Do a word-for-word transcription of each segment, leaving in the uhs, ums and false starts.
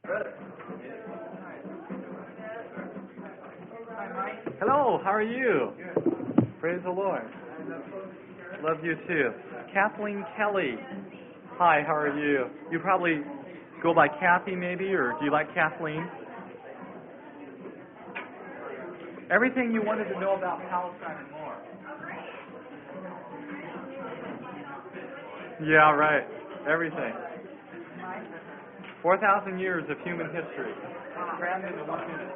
Hello, how are you? Praise the Lord. Love you too. Kathleen Kelly. Hi, how are you? You probably go by Kathy maybe, or do you like Kathleen? Everything you wanted to know about Palestine and more. Yeah, right. Everything. four thousand years of human history. Crammed into one minute.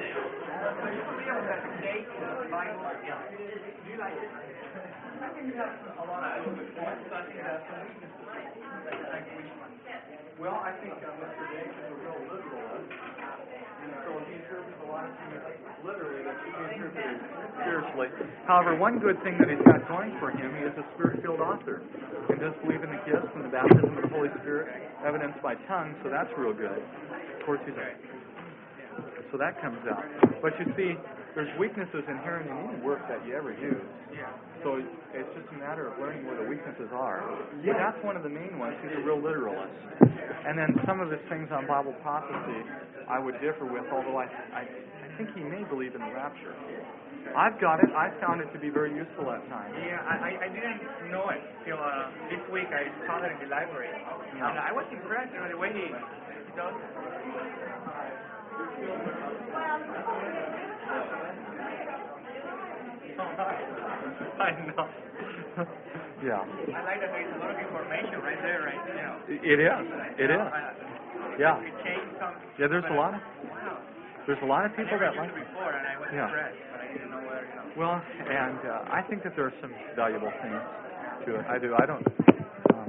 Well, I think uh, Mister Jake is a real literalist, and so he interprets a lot of things literally that should be interpreted spiritually. However, one good thing that he's got going for him, he is a spirit-filled author, and does believe in the gifts and the baptism of the Holy Spirit, evidenced by tongues, so that's real good. Of course, he's a So that comes out. But you see, there's weaknesses inherent in any work that you ever use. Yeah. So it's just a matter of learning where the weaknesses are. See, that's one of the main ones. He's a real literalist. And then some of his things on Bible prophecy I would differ with, although I, I, I think he may believe in the rapture. I've got it. I found it to be very useful at times. Yeah, I, I didn't know it till uh, this week. I saw it in the library. Yeah. And I was impressed, you know, the way he, he does it. I know. Yeah. I like that there's a lot of information right there, right? You know. It is. It is. Yeah. Yeah. There's a lot of. Wow. There's a lot of people I that never like. used it before, and I was Yeah. impressed, but I didn't know where. You know. Well, and uh, I think that there are some valuable things to it. I do. I don't. Um,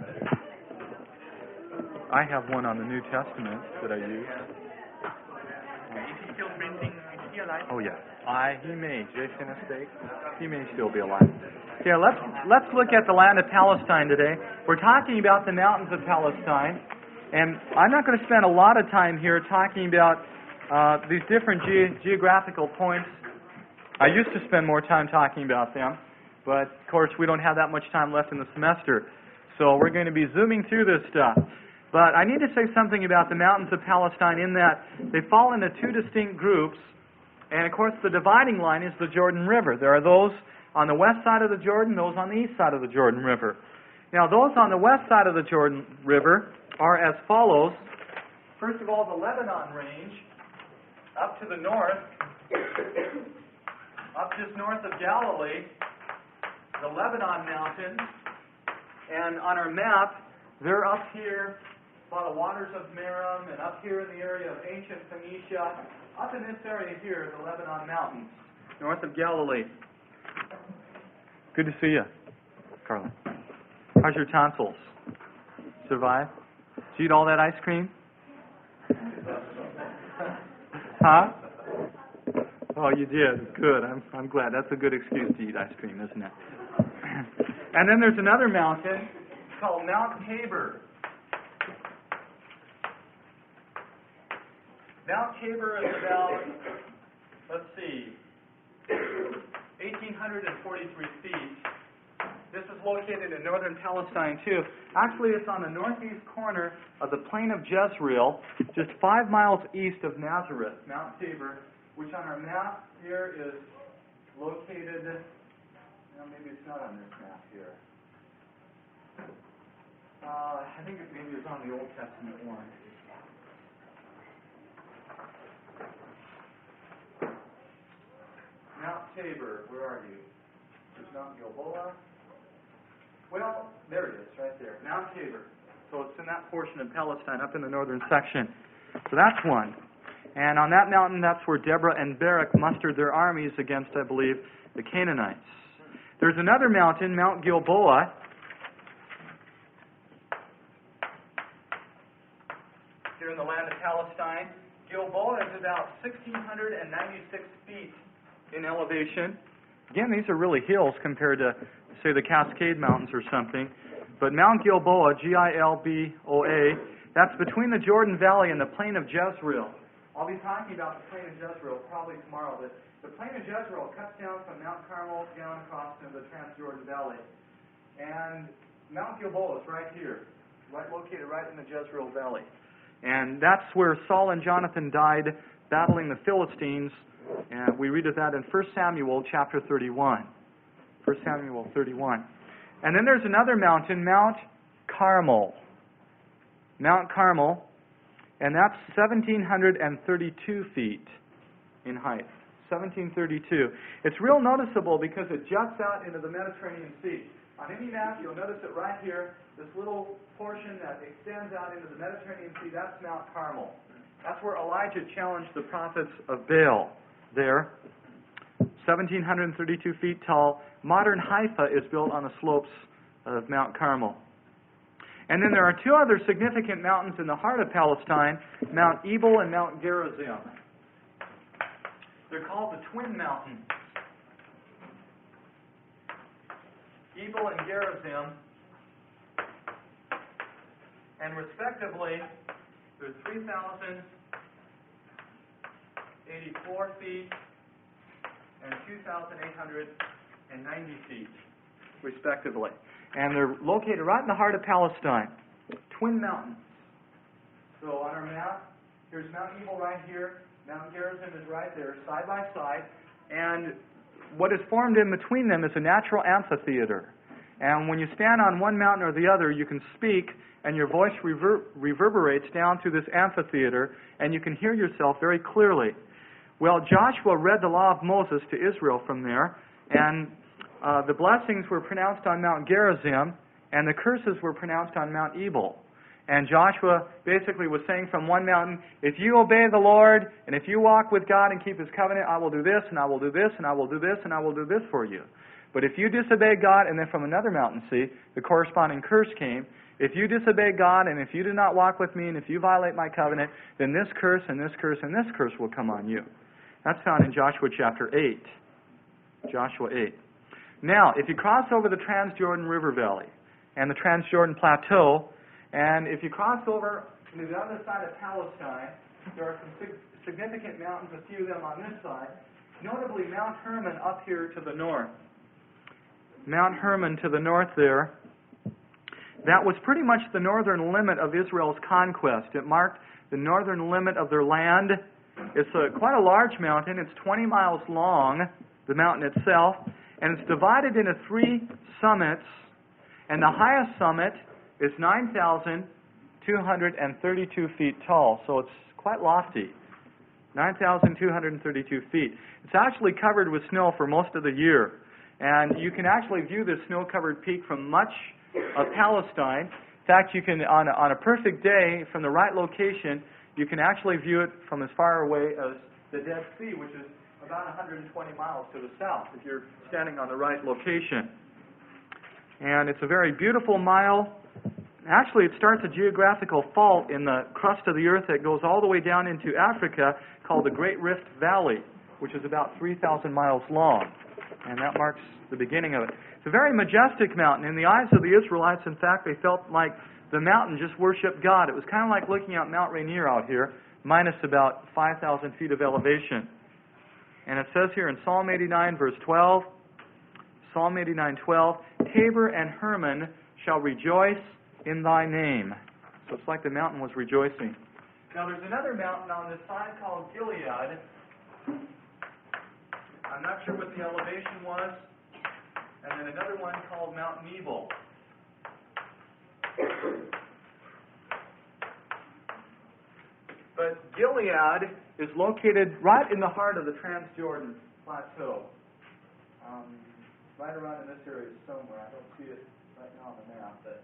I have one on the New Testament that I use. Okay. Is he still printing? Is he alive? Oh yeah. I. He may. Jason Estate. He may still be alive. Yeah. Let's let's look at the land of Palestine today. We're talking about the mountains of Palestine, and I'm not going to spend a lot of time here talking about uh, these different ge- geographical points. I used to spend more time talking about them, but of course we don't have that much time left in the semester, so we're going to be zooming through this stuff. But I need to say something about the mountains of Palestine in that they fall into two distinct groups, and of course the dividing line is the Jordan River. There are those on the west side of the Jordan, those on the east side of the Jordan River. Now those on the west side of the Jordan River are as follows. First of all, the Lebanon range, up to the north, up just north of Galilee, the Lebanon mountains, and on our map, they're up here by the waters of Merom, and up here in the area of ancient Phoenicia, up in this area here, the Lebanon mountains, north of Galilee. Good to see you, Carla. How's your tonsils? Survive? Did you eat all that ice cream? Huh? Oh, you did. Good. I'm I'm glad. That's a good excuse to eat ice cream, isn't it? And then there's another mountain called Mount Tabor. Mount Tabor is about, let's see, one thousand eight hundred forty-three feet. This is located in northern Palestine, too. Actually, it's on the northeast corner of the plain of Jezreel, just five miles east of Nazareth, Mount Tabor, which on our map here is located, well, maybe it's not on this map here. Uh, I think it maybe it's on the Old Testament one. Mount Tabor, where are you? There's Mount Gilboa. Well, there it is, right there, Mount Tabor. So it's in that portion of Palestine, up in the northern section. So that's one. And on that mountain, that's where Deborah and Barak mustered their armies against, I believe, the Canaanites. There's another mountain, Mount Gilboa. Here in the land of Palestine. Gilboa is about one thousand six hundred ninety-six feet in elevation. Again, these are really hills compared to, say, the Cascade Mountains or something. But Mount Gilboa, G I L B O A, that's between the Jordan Valley and the plain of Jezreel. I'll be talking about the plain of Jezreel probably tomorrow, but the plain of Jezreel cuts down from Mount Carmel down across into the Transjordan Valley. And Mount Gilboa is right here, right located right in the Jezreel Valley. And that's where Saul and Jonathan died battling the Philistines. And we read of that in First Samuel chapter thirty-one. First Samuel thirty-one. And then there's another mountain, Mount Carmel. Mount Carmel, and that's one thousand seven hundred thirty-two feet in height. one thousand seven hundred thirty-two. It's real noticeable because it juts out into the Mediterranean Sea. On any map, you'll notice it right here, this little portion that extends out into the Mediterranean Sea, that's Mount Carmel. That's where Elijah challenged the prophets of Baal there. one thousand seven hundred thirty-two feet tall. Modern Haifa is built on the slopes of Mount Carmel. And then there are two other significant mountains in the heart of Palestine, Mount Ebal and Mount Gerizim. They're called the Twin Mountains. Ebal and Gerizim, and respectively, they're three thousand eighty-four feet and two thousand eight hundred ninety feet, respectively. And they're located right in the heart of Palestine. Twin mountains. So on our map, here's Mount Ebal right here. Mount Gerizim is right there, side by side. And what is formed in between them is a natural amphitheater. And when you stand on one mountain or the other, you can speak, and your voice rever- reverberates down through this amphitheater, and you can hear yourself very clearly. Well, Joshua read the law of Moses to Israel from there, and uh, the blessings were pronounced on Mount Gerizim, and the curses were pronounced on Mount Ebal. And Joshua basically was saying from one mountain, if you obey the Lord, and if you walk with God and keep His covenant, I will do this, and I will do this, and I will do this, and I will do this for you. But if you disobey God, and then from another mountain, see, the corresponding curse came, if you disobey God, and if you do not walk with me, and if you violate my covenant, then this curse, and this curse, and this curse will come on you. That's found in Joshua chapter eight. Joshua eight. Now, if you cross over the Transjordan River Valley, and the Transjordan Plateau, and if you cross over to the other side of Palestine, there are some sig- significant mountains, a few of them on this side, notably Mount Hermon up here to the north. Mount Hermon to the north there, that was pretty much the northern limit of Israel's conquest. It marked the northern limit of their land. It's a, quite a large mountain. It's twenty miles long, the mountain itself, and it's divided into three summits, and the highest summit is nine thousand two hundred thirty-two feet tall, so it's quite lofty. nine thousand two hundred thirty-two feet. It's actually covered with snow for most of the year. And you can actually view this snow-covered peak from much of Palestine. In fact, you can, on a, on a perfect day, from the right location, you can actually view it from as far away as the Dead Sea, which is about one hundred twenty miles to the south, if you're standing on the right location. And it's a very beautiful mile. Actually, it starts a geographical fault in the crust of the earth that goes all the way down into Africa, called the Great Rift Valley, which is about three thousand miles long. And that marks the beginning of it. It's a very majestic mountain. In the eyes of the Israelites, in fact, they felt like the mountain just worshipped God. It was kind of like looking at Mount Rainier out here, minus about five thousand feet of elevation. And it says here in Psalm eighty-nine, verse twelve, Psalm eighty-nine, twelve, Tabor and Hermon shall rejoice in thy name. So it's like the mountain was rejoicing. Now there's another mountain on this side called Gilead. I'm not sure what the elevation was. And then another one called Mount Ebal. But Gilead is located right in the heart of the Transjordan Plateau. Um, right around in this area somewhere. I don't see it right now on the map. But,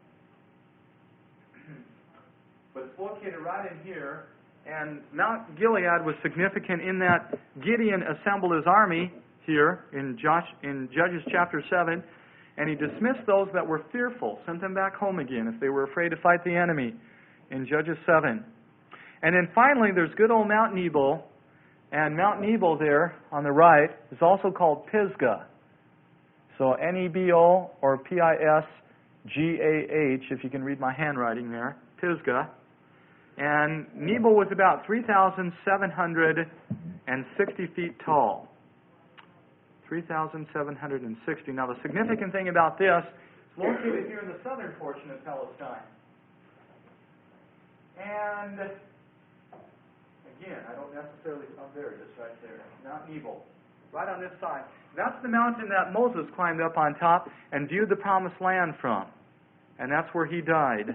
but it's located right in here. And Mount Gilead was significant in that Gideon assembled his army here in, Josh, in Judges chapter seven, and he dismissed those that were fearful, sent them back home again if they were afraid to fight the enemy in Judges seven. And then finally, there's good old Mount Ebal, and Mount Ebal there on the right is also called Pisgah. So N E B O or P I S G A H, if you can read my handwriting there, Pisgah. And Nebo was about three thousand seven hundred sixty feet tall. three thousand seven hundred sixty. Now, the significant thing about this is located here in the southern portion of Palestine. And again, I don't necessarily, oh, there it is right there, Mount Nebo, right on this side. That's the mountain that Moses climbed up on top and viewed the promised land from. And that's where he died,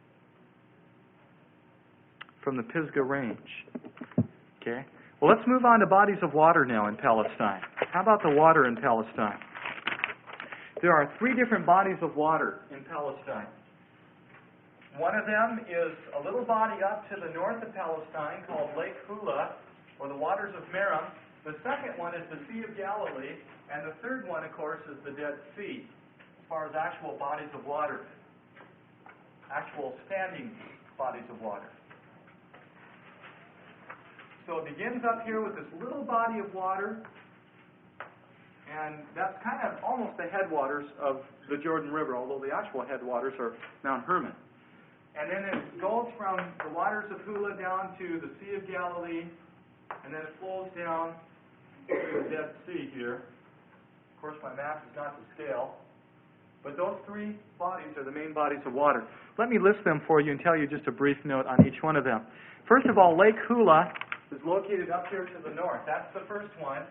from the Pisgah Range. Okay? Well, let's move on to bodies of water now in Palestine. How about the water in Palestine? There are three different bodies of water in Palestine. One of them is a little body up to the north of Palestine called Lake Hula, or the waters of Merom. The second one is the Sea of Galilee, and the third one, of course, is the Dead Sea, as far as actual bodies of water, actual standing bodies of water. So it begins up here with this little body of water, and that's kind of almost the headwaters of the Jordan River, although the actual headwaters are Mount Hermon. And then it goes from the waters of Hula down to the Sea of Galilee, and then it flows down to the Dead Sea here. Of course, my map is not to scale. But those three bodies are the main bodies of water. Let me list them for you and tell you just a brief note on each one of them. First of all, Lake Hula is located up here to the north. That's the first one.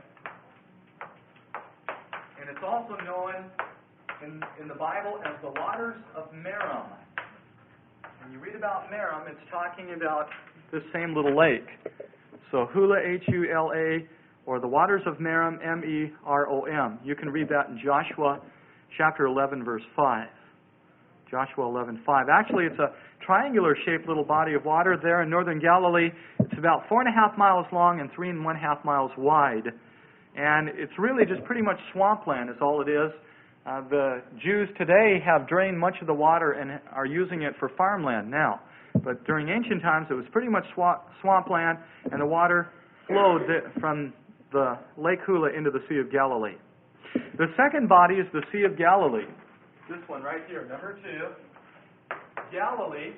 And it's also known in, in the Bible as the waters of Merom. When you read about Merom, it's talking about this same little lake. So Hula, H U L A, or the waters of Merom, M E R O M. You can read that in Joshua chapter eleven, verse five. Joshua eleven, five. Actually, it's a triangular-shaped little body of water there in northern Galilee. It's about four and a half miles long and three and one half miles wide. And it's really just pretty much swampland is all it is. Uh, the Jews today have drained much of the water and are using it for farmland now. But during ancient times, it was pretty much swamp, swampland, and the water flowed from the Lake Hula into the Sea of Galilee. The second body is the Sea of Galilee. This one right here, number two. Galilee.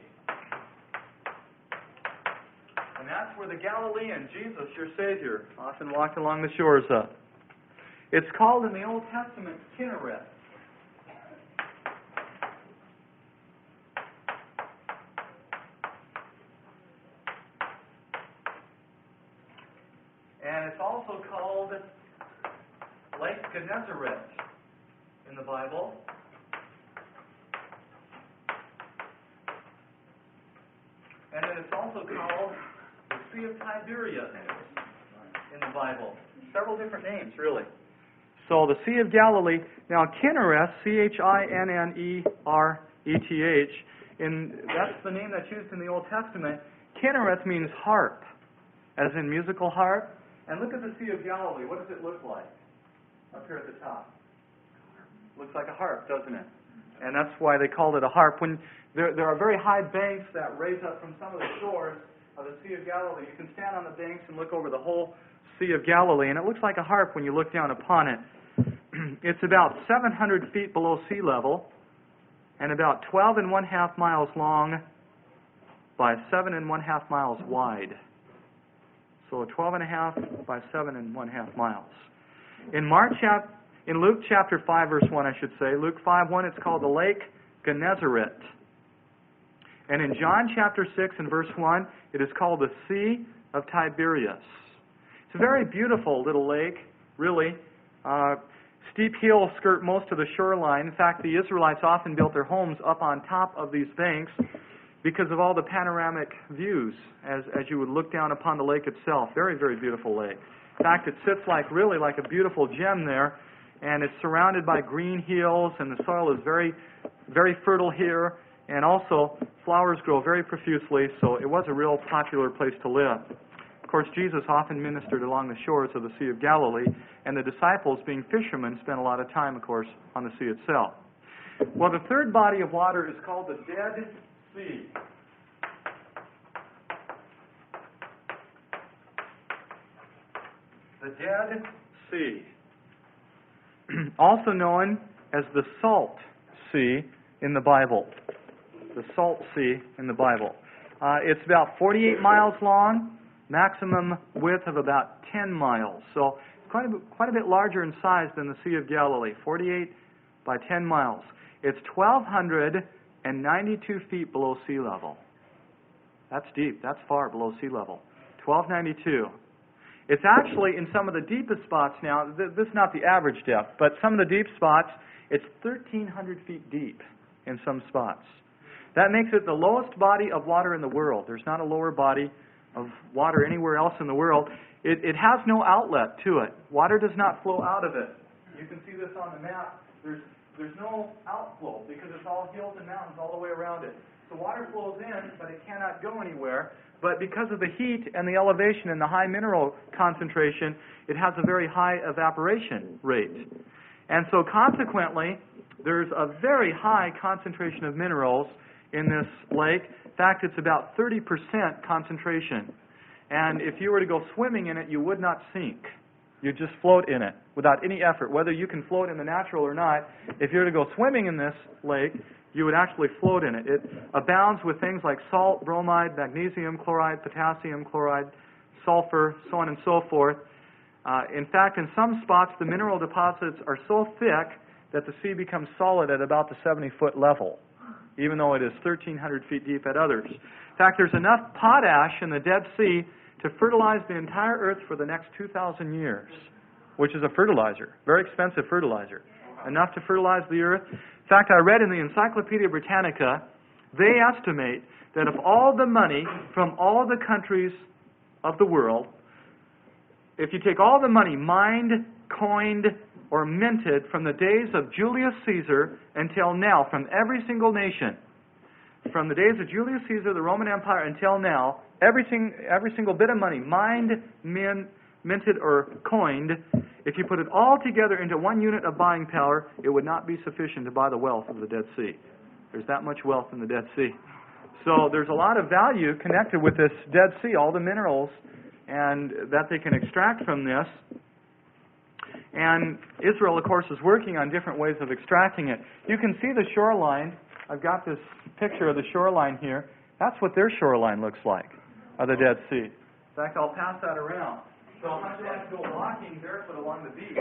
And that's where the Galilean, Jesus, your Savior, often walked along the shores of. It's called in the Old Testament Kinnereth. And it's also called Lake Gennesaret in the Bible. And then it's also called the Sea of Tiberias in the Bible. Several different names, really. So the Sea of Galilee. Now, Kinnereth, C H I N N E R E T H, in, that's the name that's used in the Old Testament. Kinnereth means harp, as in musical harp. And look at the Sea of Galilee. What does it look like up here at the top? Looks like a harp, doesn't it? And that's why they called it a harp. When there, there are very high banks that raise up from some of the shores of the Sea of Galilee. You can stand on the banks and look over the whole Sea of Galilee, and it looks like a harp when you look down upon it. It's about seven hundred feet below sea level and about twelve and one half miles long by seven and one half miles wide. So twelve and a half by seven and one half miles. In Mark chap, in Luke chapter five, verse one, I should say, Luke five one, it's called the Lake Gennesaret. And in John chapter six and verse one, it is called the Sea of Tiberias. It's a very beautiful little lake, really. Uh, steep hills skirt most of the shoreline. In fact, the Israelites often built their homes up on top of these banks because of all the panoramic views as, as you would look down upon the lake itself. Very, very beautiful lake. In fact, it sits like really like a beautiful gem there, and it's surrounded by green hills, and the soil is very, very fertile here, and also flowers grow very profusely, so it was a real popular place to live. Of course, Jesus often ministered along the shores of the Sea of Galilee, and the disciples, being fishermen, spent a lot of time, of course, on the sea itself. Well, the third body of water is called the Dead Sea. The Dead Sea. Also known as the Salt Sea in the Bible. The Salt Sea in the Bible. Uh, it's about forty-eight miles long, maximum width of about ten miles. So it's quite a, bit, quite a bit larger in size than the Sea of Galilee, forty-eight by ten miles. It's twelve ninety-two feet below sea level. That's deep. That's far below sea level. twelve ninety-two. It's actually in some of the deepest spots now, th- this is not the average depth, but some of the deep spots, it's thirteen hundred feet deep in some spots. That makes it the lowest body of water in the world. There's not a lower body of water anywhere else in the world. It, it has no outlet to it. Water does not flow out of it. You can see this on the map. There's, there's no outflow because it's all hills and mountains all the way around it. So water flows in, but it cannot go anywhere. But because of the heat and the elevation and the high mineral concentration, it has a very high evaporation rate. And so consequently, there's a very high concentration of minerals in this lake. In fact, it's about thirty percent concentration. And if you were to go swimming in it, you would not sink. You'd just float in it without any effort. Whether you can float in the natural or not, if you were to go swimming in this lake, you would actually float in it. It abounds with things like salt, bromide, magnesium chloride, potassium chloride, sulfur, so on and so forth. Uh, in fact, in some spots, the mineral deposits are so thick that the sea becomes solid at about the seventy-foot level, even though it is thirteen hundred feet deep at others. In fact, there's enough potash in the Dead Sea to fertilize the entire earth for the next two thousand years, which is a fertilizer, very expensive fertilizer, enough to fertilize the earth. In fact, I read in the Encyclopedia Britannica, they estimate that if all the money from all the countries of the world, if you take all the money mined, coined, or minted from the days of Julius Caesar until now, from every single nation, from the days of Julius Caesar, the Roman Empire, until now, everything, every single bit of money mined, min, minted, or coined, if you put it all together into one unit of buying power, it would not be sufficient to buy the wealth of the Dead Sea. There's that much wealth in the Dead Sea. So there's a lot of value connected with this Dead Sea, all the minerals and that they can extract from this. And Israel, of course, is working on different ways of extracting it. You can see the shoreline. I've got this picture of the shoreline here. That's what their shoreline looks like, of the Dead Sea. In fact, I'll pass that around. So how'd you like to go walking barefoot along the beach?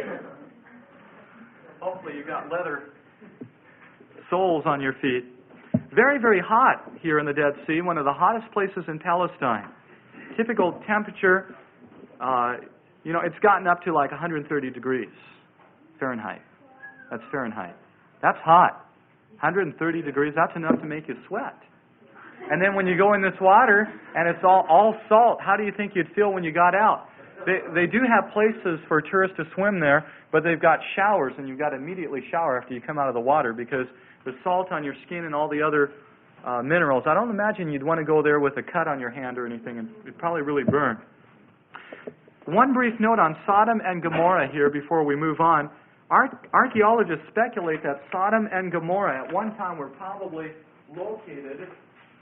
Hopefully you've got leather soles on your feet. Very, very hot here in the Dead Sea, one of the hottest places in Palestine. Typical temperature, uh, you know, it's gotten up to like one hundred thirty degrees Fahrenheit. That's Fahrenheit. That's hot. one hundred thirty degrees, that's enough to make you sweat. And then when you go in this water and it's all, all salt, how do you think you'd feel when you got out? They, they do have places for tourists to swim there, but they've got showers, and you've got to immediately shower after you come out of the water because the salt on your skin and all the other uh, minerals. I don't imagine you'd want to go there with a cut on your hand or anything, and it'd probably really burn. One brief note on Sodom and Gomorrah here before we move on. Ar- archaeologists speculate that Sodom and Gomorrah at one time were probably located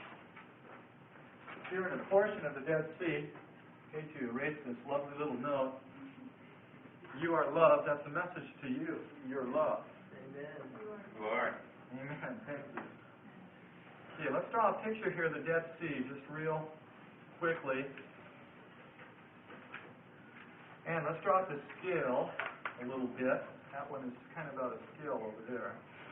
here in a portion of the Dead Sea. Okay, to erase this lovely little note. You are loved. That's a message to you. You're loved. Amen. Lord. Amen. Thank you. Okay, let's draw a picture here of the Dead Sea, just real quickly. And let's draw out the scale a little bit. That one is kind of out of scale over there.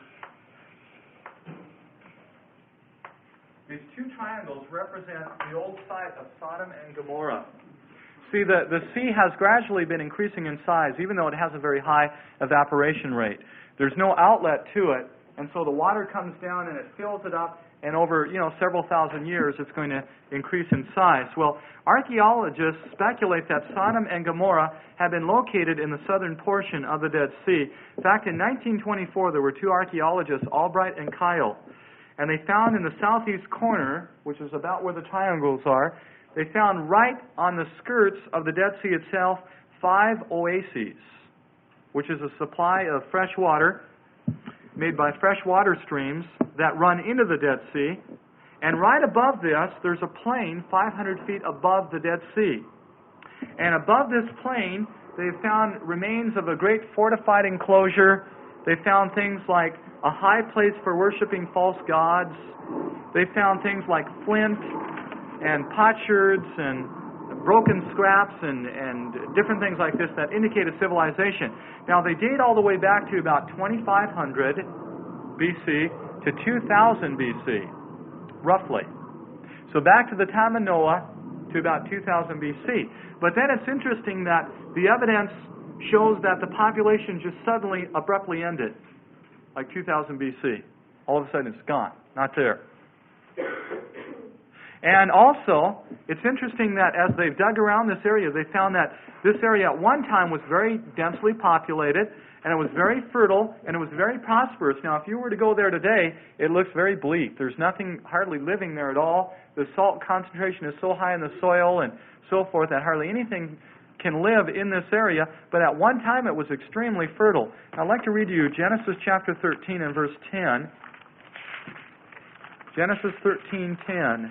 These two triangles represent the old site of Sodom and Gomorrah. See, the, the sea has gradually been increasing in size, even though it has a very high evaporation rate. There's no outlet to it, and so the water comes down and it fills it up, and over, you know, several thousand years it's going to increase in size. Well, archaeologists speculate that Sodom and Gomorrah have been located in the southern portion of the Dead Sea. In fact, in nineteen twenty-four, there were two archaeologists, Albright and Kyle, and they found in the southeast corner, which is about where the triangles are, they found right on the skirts of the Dead Sea itself five oases, which is a supply of fresh water made by fresh water streams that run into the Dead Sea. And right above this, there's a plain five hundred feet above the Dead Sea. And above this plain, they found remains of a great fortified enclosure. They found things like a high place for worshiping false gods. They found things like flint and potsherds and broken scraps and, and different things like this that indicate a civilization. Now, they date all the way back to about twenty-five hundred B C to two thousand B C, roughly. So back to the time of Noah to about two thousand B C. But then it's interesting that the evidence shows that the population just suddenly, abruptly ended, like two thousand B C. All of a sudden it's gone, not there. And also, it's interesting that as they've dug around this area, they found that this area at one time was very densely populated, and it was very fertile, and it was very prosperous. Now, if you were to go there today, it looks very bleak. There's nothing hardly living there at all. The salt concentration is so high in the soil and so forth that hardly anything can live in this area. But at one time, it was extremely fertile. I'd like to read to you Genesis chapter thirteen and verse ten. Genesis thirteen ten.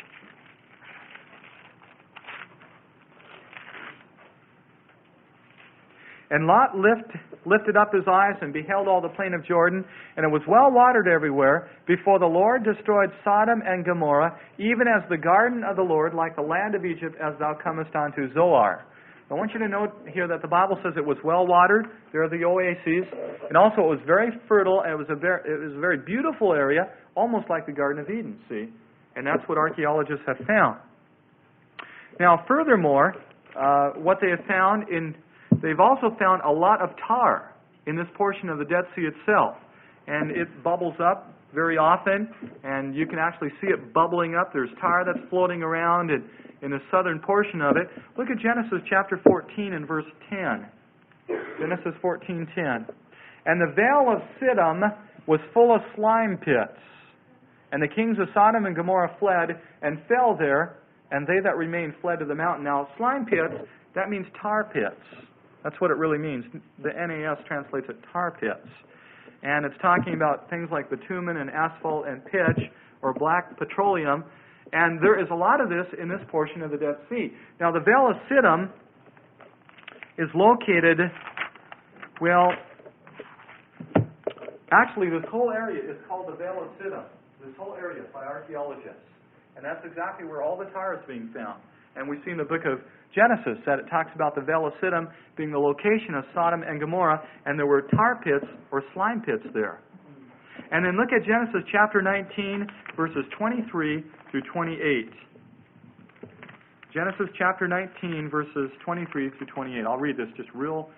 And Lot lift, lifted up his eyes and beheld all the plain of Jordan, and it was well watered everywhere, before the Lord destroyed Sodom and Gomorrah, even as the garden of the Lord, like the land of Egypt, as thou comest unto Zoar. I want you to note here that the Bible says it was well watered. There are the oases. And also it was very fertile, and it was a very, it was a very beautiful area, almost like the Garden of Eden, see? And that's what archaeologists have found. Now, furthermore, uh, what they have found in... They've also found a lot of tar in this portion of the Dead Sea itself. And it bubbles up very often, and you can actually see it bubbling up. There's tar that's floating around in, in the southern portion of it. Look at Genesis chapter fourteen and verse ten. Genesis fourteen ten. And the vale of Siddim was full of slime pits. And the kings of Sodom and Gomorrah fled and fell there, and they that remained fled to the mountain. Now, slime pits, that means tar pits. That's what it really means. The N A S translates it tar pits. And it's talking about things like bitumen and asphalt and pitch or black petroleum. And there is a lot of this in this portion of the Dead Sea. Now, the Vale of Siddim is located, well, actually this whole area is called the Vale of Siddim. This whole area by archaeologists. And that's exactly where all the tar is being found. And we see in the book of Genesis that it talks about the Vale of Siddim being the location of Sodom and Gomorrah, and there were tar pits or slime pits there. And then look at Genesis chapter nineteen, verses twenty-three through twenty-eight. Genesis chapter nineteen, verses twenty-three through twenty-eight. I'll read this just real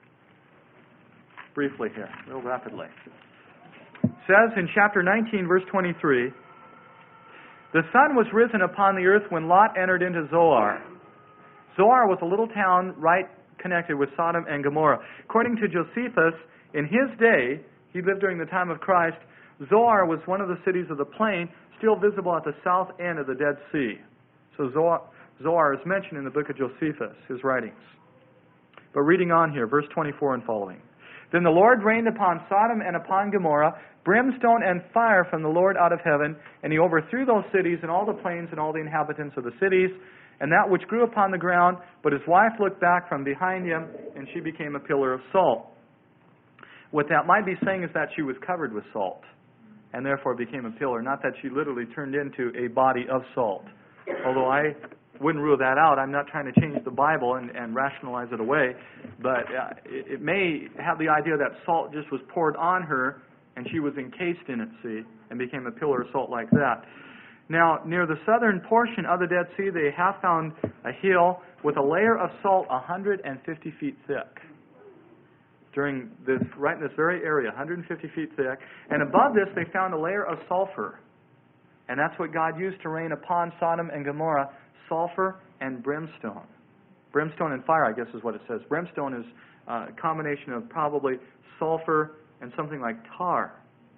briefly here, real rapidly. It says in chapter nineteen, verse twenty-three, the sun was risen upon the earth when Lot entered into Zoar. Zoar was a little town right connected with Sodom and Gomorrah. According to Josephus, in his day, he lived during the time of Christ, Zoar was one of the cities of the plain, still visible at the south end of the Dead Sea. So Zoar, Zoar is mentioned in the book of Josephus, his writings. But reading on here, verse twenty-four and following. Then the Lord rained upon Sodom and upon Gomorrah brimstone and fire from the Lord out of heaven, and he overthrew those cities and all the plains and all the inhabitants of the cities, and that which grew upon the ground. But his wife looked back from behind him, and she became a pillar of salt. What that might be saying is that she was covered with salt, and therefore became a pillar, not that she literally turned into a body of salt. Although I wouldn't rule that out. I'm not trying to change the Bible and, and rationalize it away, but uh, it, it may have the idea that salt just was poured on her, and she was encased in it, see, and became a pillar of salt like that. Now, near the southern portion of the Dead Sea, they have found a hill with a layer of salt one hundred fifty feet thick. During this, right in this very area, one hundred fifty feet thick. And above this, they found a layer of sulfur. And that's what God used to rain upon Sodom and Gomorrah, sulfur and brimstone. Brimstone and fire, I guess is what it says. Brimstone is a combination of probably sulfur and something like tar.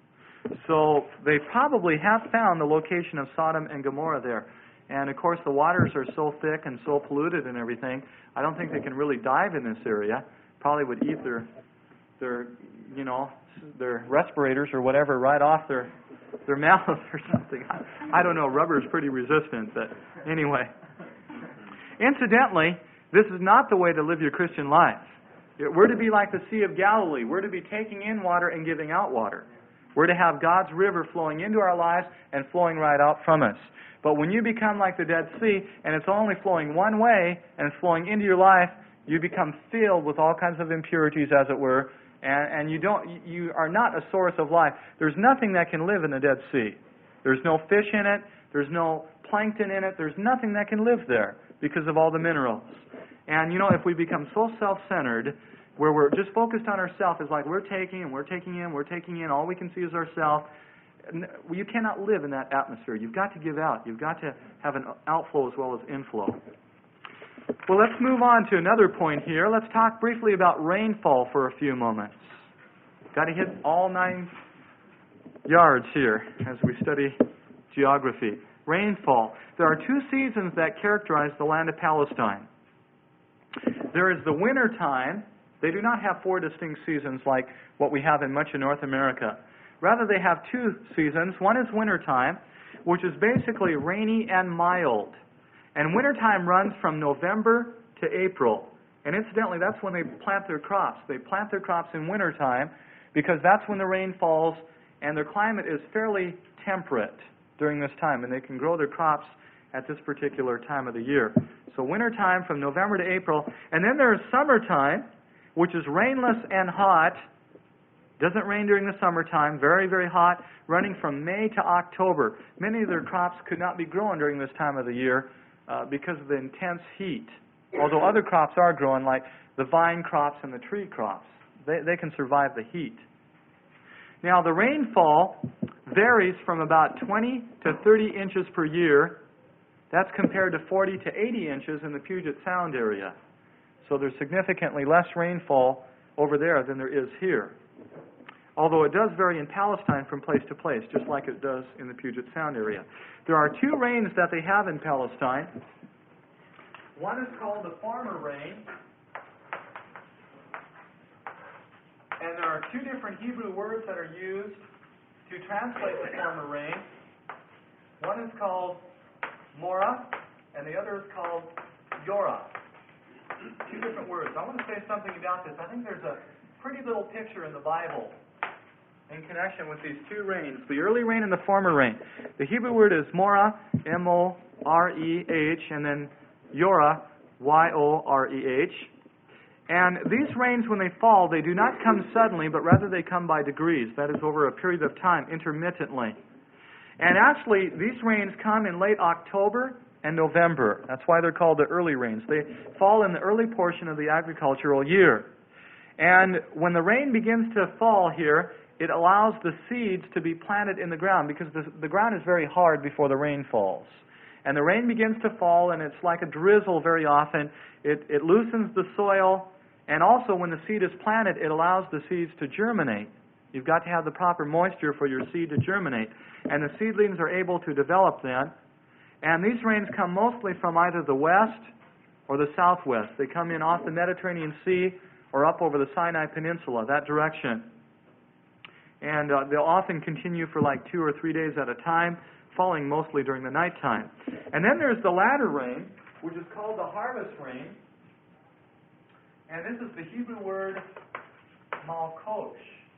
So they probably have found the location of Sodom and Gomorrah there. And of course the waters are so thick and so polluted and everything, I don't think they can really dive in this area. Probably would eat their, their, you know, their respirators or whatever right off their their mouth or something. I, I don't know, rubber is pretty resistant, but anyway. Incidentally, this is not the way to live your Christian life. We're to be like the Sea of Galilee. We're to be taking in water and giving out water. We're to have God's river flowing into our lives and flowing right out from us. But when you become like the Dead Sea, and it's only flowing one way, and it's flowing into your life, you become filled with all kinds of impurities, as it were, and, and you don't, you are not a source of life. There's nothing that can live in the Dead Sea. There's no fish in it. There's no plankton in it. There's nothing that can live there because of all the minerals. And, you know, if we become so self-centered, where we're just focused on ourselves, it's like we're taking and we're taking in, we're taking in, all we can see is ourselves. You cannot live in that atmosphere. You've got to give out. You've got to have an outflow as well as inflow. Well, let's move on to another point here. Let's talk briefly about rainfall for a few moments. Got to hit all nine yards here as we study geography. Rainfall. There are two seasons that characterize the land of Palestine. There is the winter time. They do not have four distinct seasons like what we have in much of North America. Rather, they have two seasons. One is winter time, which is basically rainy and mild. And wintertime runs from November to April. And incidentally, that's when they plant their crops. They plant their crops in wintertime because that's when the rain falls, and their climate is fairly temperate during this time, and they can grow their crops at this particular time of the year. So wintertime from November to April. And then there's summertime, which is rainless and hot. Doesn't rain during the summertime, very, very hot, running from May to October. Many of their crops could not be grown during this time of the year uh, because of the intense heat. Although other crops are grown, like the vine crops and the tree crops. They, they can survive the heat. Now, the rainfall varies from about twenty to thirty inches per year. That's compared to forty to eighty inches in the Puget Sound area. So there's significantly less rainfall over there than there is here. Although it does vary in Palestine from place to place, just like it does in the Puget Sound area. There are two rains that they have in Palestine. One is called the former rain, and there are two different Hebrew words that are used to translate the former rain. One is called Mora, and the other is called Yorah. Two different words. I want to say something about this. I think there's a pretty little picture in the Bible in connection with these two rains, the early rain and the former rain. The Hebrew word is Mora, M O R E H, and then Yorah, Y O R E H. And these rains, when they fall, they do not come suddenly, but rather they come by degrees. That is, over a period of time, intermittently. And actually, these rains come in late October and November. That's why they're called the early rains. They fall in the early portion of the agricultural year. And when the rain begins to fall here, it allows the seeds to be planted in the ground because the, the ground is very hard before the rain falls. And the rain begins to fall, and it's like a drizzle very often. It, it loosens the soil, and also when the seed is planted, it allows the seeds to germinate. You've got to have the proper moisture for your seed to germinate. And the seedlings are able to develop then. And these rains come mostly from either the west or the southwest. They come in off the Mediterranean Sea or up over the Sinai Peninsula, that direction. And uh, they'll often continue for like two or three days at a time, falling mostly during the nighttime. And then there's the latter rain, which is called the harvest rain. And this is the Hebrew word malkosh.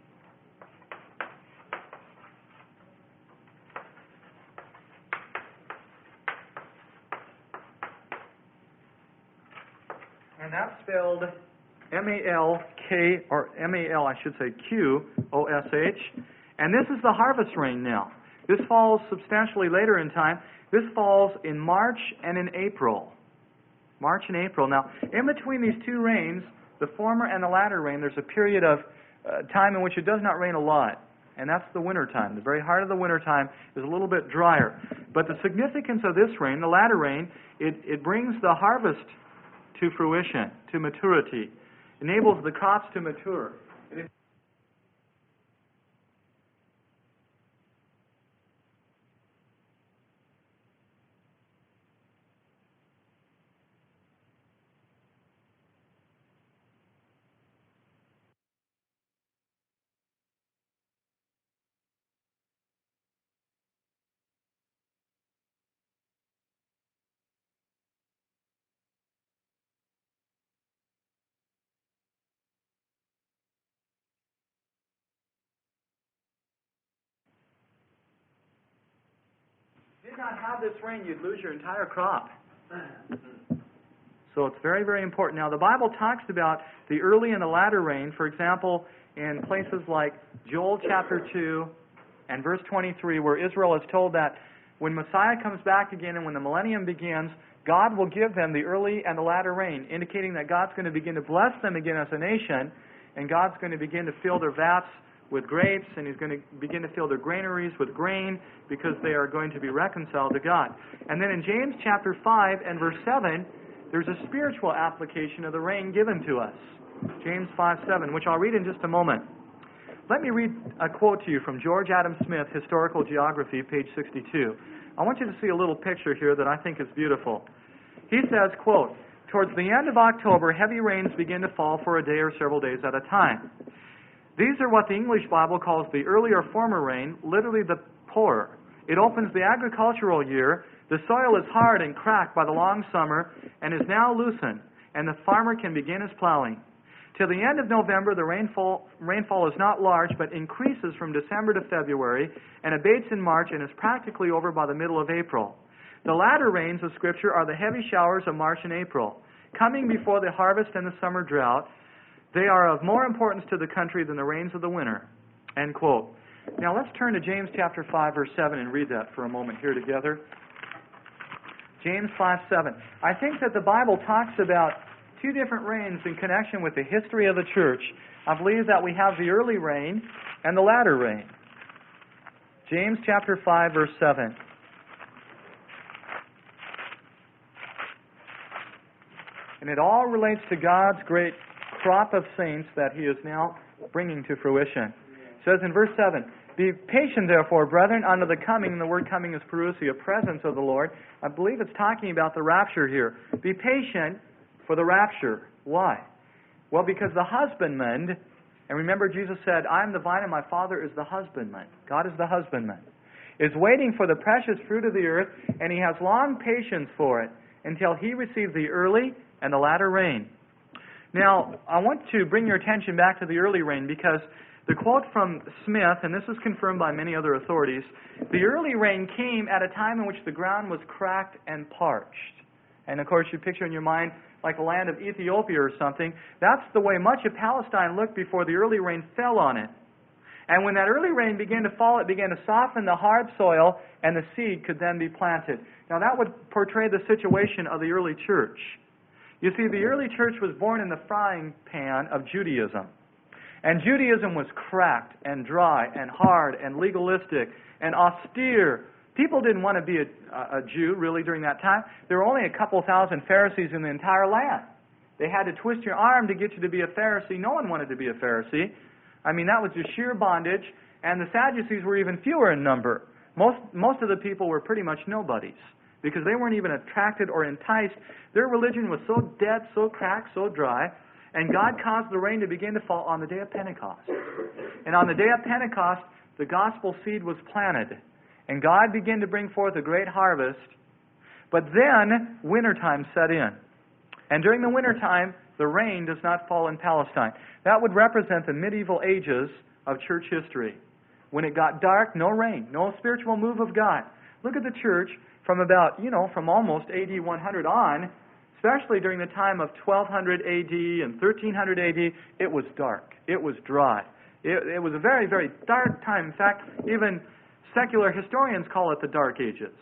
And that's spelled M A L K, or M A L, I should say, Q O S H. And this is the harvest rain now. This falls substantially later in time. This falls in March and in April. March and April. Now, in between these two rains, the former and the latter rain, there's a period of uh, time in which it does not rain a lot. And that's the winter time. The very heart of the winter time is a little bit drier. But the significance of this rain, the latter rain, it, it brings the harvest to fruition, to maturity. Enables the crops to mature. It did not have this rain, you'd lose your entire crop. So it's very, very important. Now, the Bible talks about the early and the latter rain, for example, in places like Joel chapter two and verse twenty-three, where Israel is told that when Messiah comes back again and when the millennium begins, God will give them the early and the latter rain, indicating that God's going to begin to bless them again as a nation, and God's going to begin to fill their vats with grapes, and He's going to begin to fill their granaries with grain, because they are going to be reconciled to God. And then in James chapter five and verse seven, there's a spiritual application of the rain given to us. James five seven, which I'll read in just a moment. Let me read a quote to you from George Adam Smith, Historical Geography, page sixty-two. I want you to see a little picture here that I think is beautiful. He says, quote, "Towards the end of October, heavy rains begin to fall for a day or several days at a time. These are what the English Bible calls the early or former rain, literally the poorer. It opens the agricultural year. The soil is hard and cracked by the long summer and is now loosened, and the farmer can begin his plowing. Till the end of November, the rainfall, rainfall is not large, but increases from December to February and abates in March and is practically over by the middle of April. The latter rains of Scripture are the heavy showers of March and April, coming before the harvest and the summer drought. They are of more importance to the country than the rains of the winter." End quote. Now let's turn to James chapter five, verse seven, and read that for a moment here together. James five seven. I think that the Bible talks about two different rains in connection with the history of the church. I believe that we have the early rain and the latter rain. James chapter five, verse seven. And it all relates to God's great crop of saints that He is now bringing to fruition. It says in verse seven, "Be patient, therefore, brethren, unto the coming," and the word coming is parousia, presence of the Lord. I believe it's talking about the rapture here. Be patient for the rapture. Why? Well, because the husbandman, and remember Jesus said, "I am the vine and my Father is the husbandman." God is the husbandman. Is waiting for the precious fruit of the earth, and He has long patience for it, until He receive the early and the latter rain. Now, I want to bring your attention back to the early rain, because the quote from Smith, and this is confirmed by many other authorities, the early rain came at a time in which the ground was cracked and parched. And of course, you picture in your mind like the land of Ethiopia or something. That's the way much of Palestine looked before the early rain fell on it. And when that early rain began to fall, it began to soften the hard soil, and the seed could then be planted. Now that would portray the situation of the early church. You see, the early church was born in the frying pan of Judaism. And Judaism was cracked and dry and hard and legalistic and austere. People didn't want to be a, a Jew, really, during that time. There were only a couple thousand Pharisees in the entire land. They had to twist your arm to get you to be a Pharisee. No one wanted to be a Pharisee. I mean, that was just sheer bondage. And the Sadducees were even fewer in number. Most, most of the people were pretty much nobodies, because they weren't even attracted or enticed. Their religion was so dead, so cracked, so dry, and God caused the rain to begin to fall on the day of Pentecost. And on the day of Pentecost, the gospel seed was planted, and God began to bring forth a great harvest. But then, wintertime set in. And during the wintertime, the rain does not fall in Palestine. That would represent the medieval ages of church history. When it got dark, no rain, no spiritual move of God. Look at the church from about, you know, from almost A D one hundred on, especially during the time of twelve hundred A D and thirteen hundred A D, it was dark. It was dry. It, it was a very, very dark time. In fact, even secular historians call it the Dark Ages.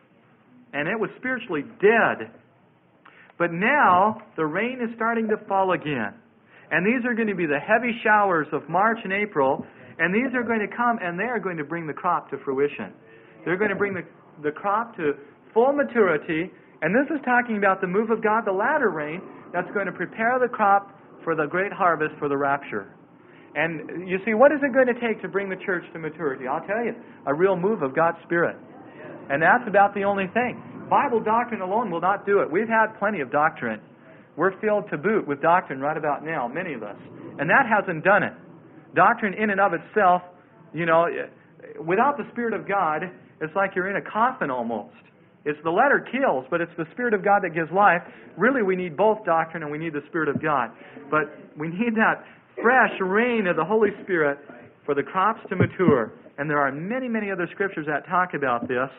And it was spiritually dead. But now, the rain is starting to fall again. And these are going to be the heavy showers of March and April, and these are going to come, and they are going to bring the crop to fruition. They're going to bring the the crop to full maturity, and this is talking about the move of God, the latter rain, that's going to prepare the crop for the great harvest, for the rapture. And you see, what is it going to take to bring the church to maturity? I'll tell you, a real move of God's Spirit. And that's about the only thing. Bible doctrine alone will not do it. We've had plenty of doctrine. We're filled to boot with doctrine right about now, many of us. And that hasn't done it. Doctrine in and of itself, you know, without the Spirit of God, it's like you're in a coffin almost. It's the letter kills, but it's the Spirit of God that gives life. Really, we need both doctrine and we need the Spirit of God. But we need that fresh rain of the Holy Spirit for the crops to mature. And there are many, many other scriptures that talk about this.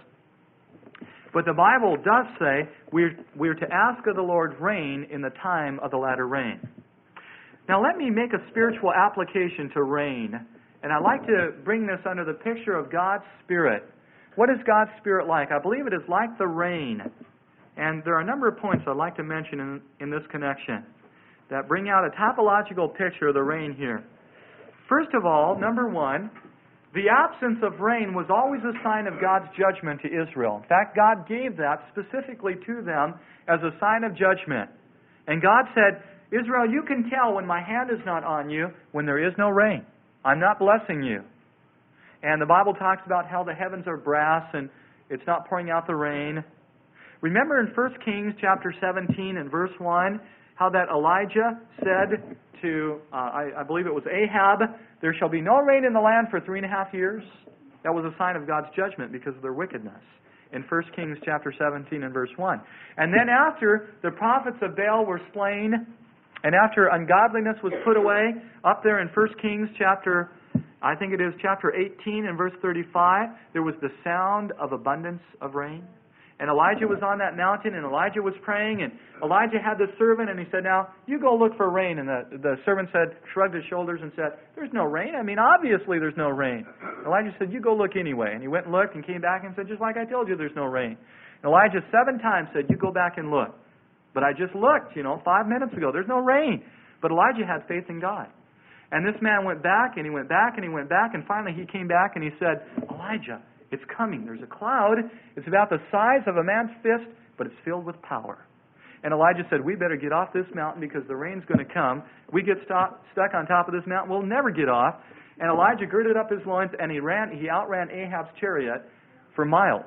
But the Bible does say we're, we're to ask of the Lord rain in the time of the latter rain. Now let me make a spiritual application to rain. And I'd like to bring this under the picture of God's Spirit. What is God's Spirit like? I believe it is like the rain. And there are a number of points I'd like to mention in, in this connection that bring out a topological picture of the rain here. First of all, number one, the absence of rain was always a sign of God's judgment to Israel. In fact, God gave that specifically to them as a sign of judgment. And God said, Israel, you can tell when my hand is not on you when there is no rain. I'm not blessing you. And the Bible talks about how the heavens are brass and it's not pouring out the rain. Remember in First Kings chapter seventeen and verse one, how that Elijah said to, uh, I, I believe it was Ahab, there shall be no rain in the land for three and a half years. That was a sign of God's judgment because of their wickedness. In First Kings chapter seventeen and verse one. And then after the prophets of Baal were slain, and after ungodliness was put away, up there in First Kings chapter, I think it is chapter eighteen and verse thirty-five, there was the sound of abundance of rain. And Elijah was on that mountain, and Elijah was praying, and Elijah had the servant, and he said, now, you go look for rain. And the, the servant said, shrugged his shoulders and said, there's no rain. I mean, obviously there's no rain. Elijah said, you go look anyway. And he went and looked and came back and said, just like I told you, there's no rain. And Elijah seven times said, you go back and look. But I just looked, you know, five minutes ago. There's no rain. But Elijah had faith in God. And this man went back, and he went back, and he went back, and finally he came back and he said, Elijah, it's coming. There's a cloud. It's about the size of a man's fist, but it's filled with power. And Elijah said, we better get off this mountain because the rain's going to come. We get stop, stuck on top of this mountain, we'll never get off. And Elijah girded up his loins, and he ran. He outran Ahab's chariot for miles.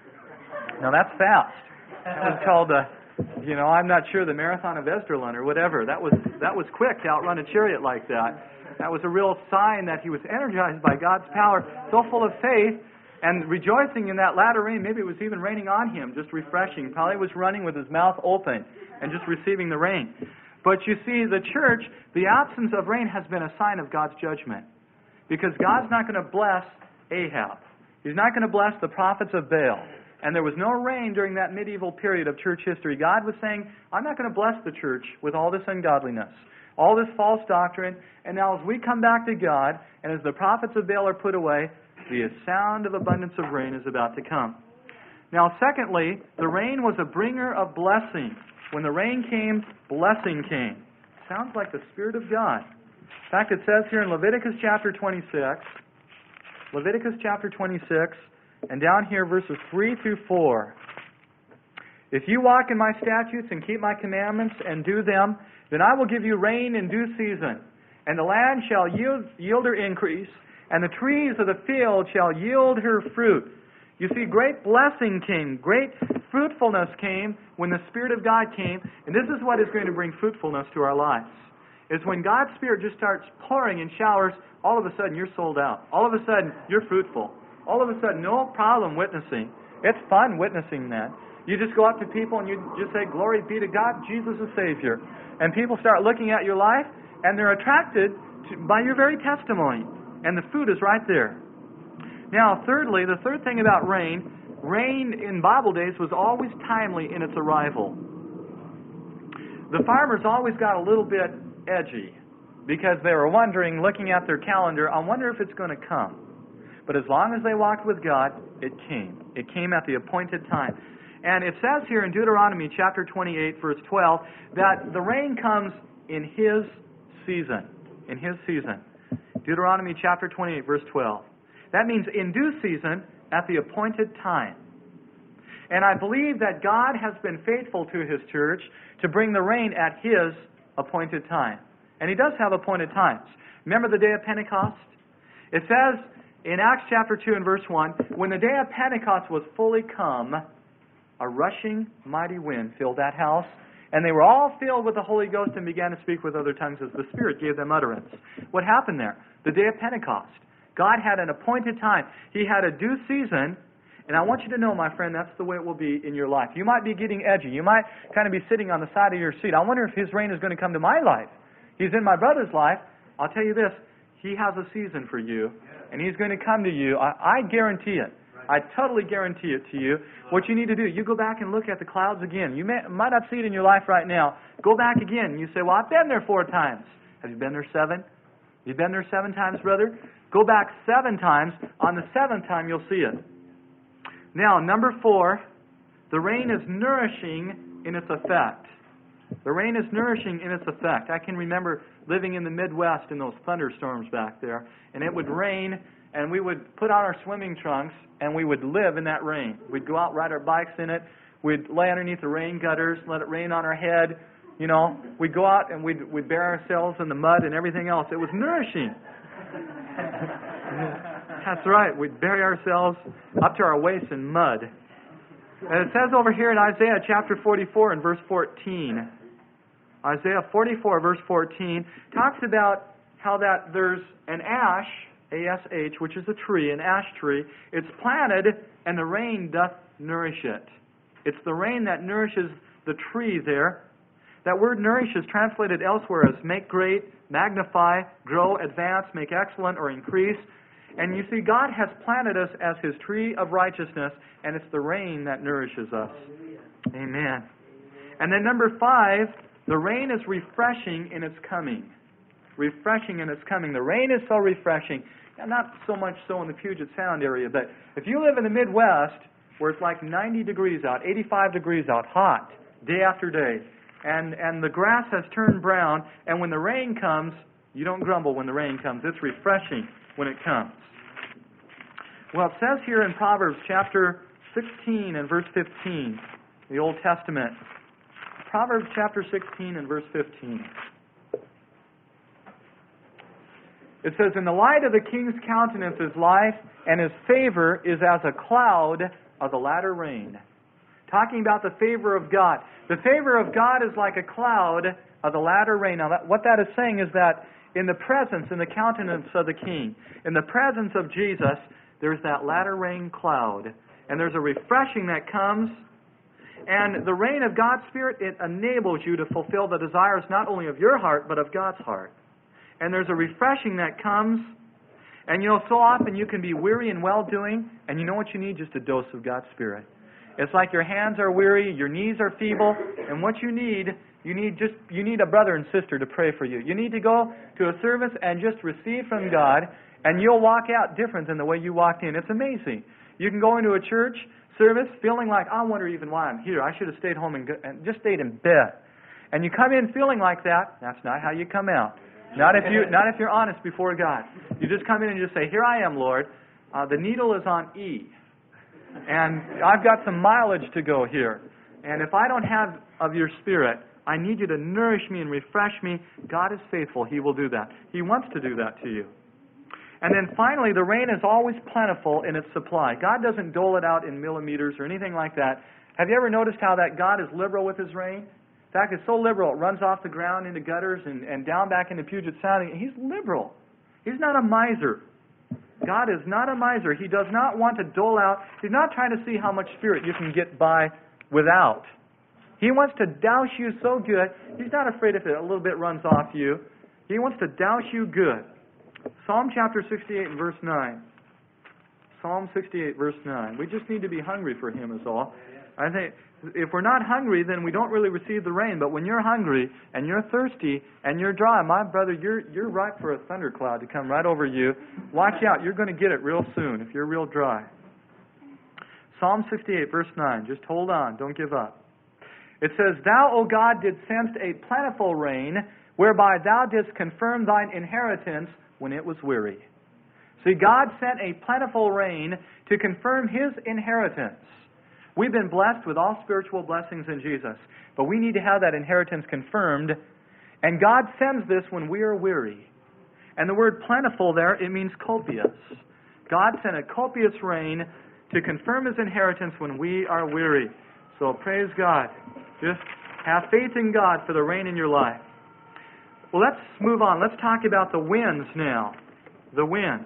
Now that's fast. That was called, uh, you know, I'm not sure, the Marathon of Esdraelon or whatever. That was that was quick to outrun a chariot like that. That was a real sign that he was energized by God's power, so full of faith, and rejoicing in that latter rain. Maybe it was even raining on him, just refreshing. Probably was running with his mouth open and just receiving the rain. But you see, the church, the absence of rain has been a sign of God's judgment. Because God's not going to bless Ahab. He's not going to bless the prophets of Baal. And there was no rain during that medieval period of church history. God was saying, I'm not going to bless the church with all this ungodliness, all this false doctrine. And now as we come back to God, and as the prophets of Baal are put away, the sound of abundance of rain is about to come. Now, secondly, the rain was a bringer of blessing. When the rain came, blessing came. Sounds like the Spirit of God. In fact, it says here in Leviticus chapter twenty-six, Leviticus chapter twenty-six, and down here verses three through four. If you walk in my statutes and keep my commandments and do them, then I will give you rain in due season, and the land shall yield, yield her increase, and the trees of the field shall yield her fruit. You see, great blessing came, great fruitfulness came when the Spirit of God came, and this is what is going to bring fruitfulness to our lives. Is when God's Spirit just starts pouring in showers, all of a sudden you're sold out. All of a sudden you're fruitful. All of a sudden, no problem witnessing. It's fun witnessing that. You just go up to people and you just say, glory be to God, Jesus is Savior. And people start looking at your life, and they're attracted to, by your very testimony. And the fruit is right there. Now, thirdly, the third thing about rain, rain in Bible days was always timely in its arrival. The farmers always got a little bit edgy because they were wondering, looking at their calendar, I wonder if it's going to come. But as long as they walked with God, it came. It came at the appointed time. And it says here in Deuteronomy chapter twenty-eight, verse twelve, that the rain comes in His season. In His season. Deuteronomy chapter twenty-eight, verse twelve. That means in due season, at the appointed time. And I believe that God has been faithful to His church to bring the rain at His appointed time. And He does have appointed times. Remember the day of Pentecost? It says in Acts chapter two and verse one, when the day of Pentecost was fully come, a rushing mighty wind filled that house, and they were all filled with the Holy Ghost and began to speak with other tongues as the Spirit gave them utterance. What happened there? The day of Pentecost. God had an appointed time. He had a due season, and I want you to know, my friend, that's the way it will be in your life. You might be getting edgy. You might kind of be sitting on the side of your seat. I wonder if His rain is going to come to my life. He's in my brother's life. I'll tell you this, He has a season for you, and He's going to come to you. I, I guarantee it. I totally guarantee it to you. What you need to do, you go back and look at the clouds again. You may, might not see it in your life right now. Go back again. You say, well, I've been there four times. Have you been there seven? You've been there seven times, brother? Go back seven times. On the seventh time, you'll see it. Now, number four, the rain is nourishing in its effect. The rain is nourishing in its effect. I can remember living in the Midwest in those thunderstorms back there, and it would rain, and we would put on our swimming trunks, and we would live in that rain. We'd go out, ride our bikes in it. We'd lay underneath the rain gutters, let it rain on our head. You know, we'd go out and we'd, we'd bury ourselves in the mud and everything else. It was nourishing. That's right. We'd bury ourselves up to our waist in mud. And it says over here in Isaiah chapter forty-four and verse fourteen. Isaiah forty-four verse fourteen talks about how that there's an ash, A S H, which is a tree, an ash tree. It's planted and the rain doth nourish it. It's the rain that nourishes the tree there. That word nourish is translated elsewhere as make great, magnify, grow, advance, make excellent, or increase. And you see, God has planted us as His tree of righteousness, and it's the rain that nourishes us. Amen. And then number five, the rain is refreshing in its coming. Refreshing in its coming. The rain is so refreshing. Now, not so much so in the Puget Sound area, but if you live in the Midwest, where it's like ninety degrees out, eighty-five degrees out, hot, day after day, and, and the grass has turned brown, and when the rain comes, you don't grumble when the rain comes. It's refreshing when it comes. Well, it says here in Proverbs chapter sixteen and verse fifteen, the Old Testament. Proverbs chapter sixteen and verse fifteen. It says, "In the light of the king's countenance is life, and his favor is as a cloud of the latter rain." Talking about the favor of God. The favor of God is like a cloud of the latter rain. Now, that, what that is saying is that in the presence, in the countenance of the king, in the presence of Jesus, there's that latter rain cloud. And there's a refreshing that comes. And the rain of God's Spirit, it enables you to fulfill the desires not only of your heart, but of God's heart. And there's a refreshing that comes. And you know, so often you can be weary in well-doing, and you know what you need? Just a dose of God's Spirit. It's like your hands are weary, your knees are feeble, and what you need, you need just you need a brother and sister to pray for you. You need to go to a service and just receive from God, and you'll walk out different than the way you walked in. It's amazing. You can go into a church service feeling like, I wonder even why I'm here. I should have stayed home and, go, and just stayed in bed. And you come in feeling like that. That's not how you come out. Not if you not if you're honest before God. You just come in and just say, "Here I am, Lord. Uh, the needle is on E. And I've got some mileage to go here. And if I don't have of your Spirit, I need you to nourish me and refresh me." God is faithful. He will do that. He wants to do that to you. And then finally, the rain is always plentiful in its supply. God doesn't dole it out in millimeters or anything like that. Have you ever noticed how that God is liberal with His rain? In fact, it's so liberal, it runs off the ground into gutters and, and down back into Puget Sound. He's liberal. He's not a miser. God is not a miser. He does not want to dole out. He's not trying to see how much Spirit you can get by without. He wants to douse you so good. He's not afraid if it a little bit runs off you. He wants to douse you good. Psalm chapter sixty-eight and verse nine. Psalm sixty-eight verse nine. We just need to be hungry for Him is all. I think if we're not hungry, then we don't really receive the rain. But when you're hungry and you're thirsty and you're dry, my brother, you're you're ripe for a thundercloud to come right over you. Watch out. You're going to get it real soon if you're real dry. Psalm sixty-eight verse nine. Just hold on. Don't give up. It says, "Thou, O God, didst send a plentiful rain, whereby thou didst confirm thine inheritance when it was weary." See, God sent a plentiful rain to confirm His inheritance. We've been blessed with all spiritual blessings in Jesus, but we need to have that inheritance confirmed. And God sends this when we are weary. And the word plentiful there, it means copious. God sent a copious rain to confirm His inheritance when we are weary. So praise God. Just have faith in God for the rain in your life. Well, let's move on. Let's talk about the winds now. The winds.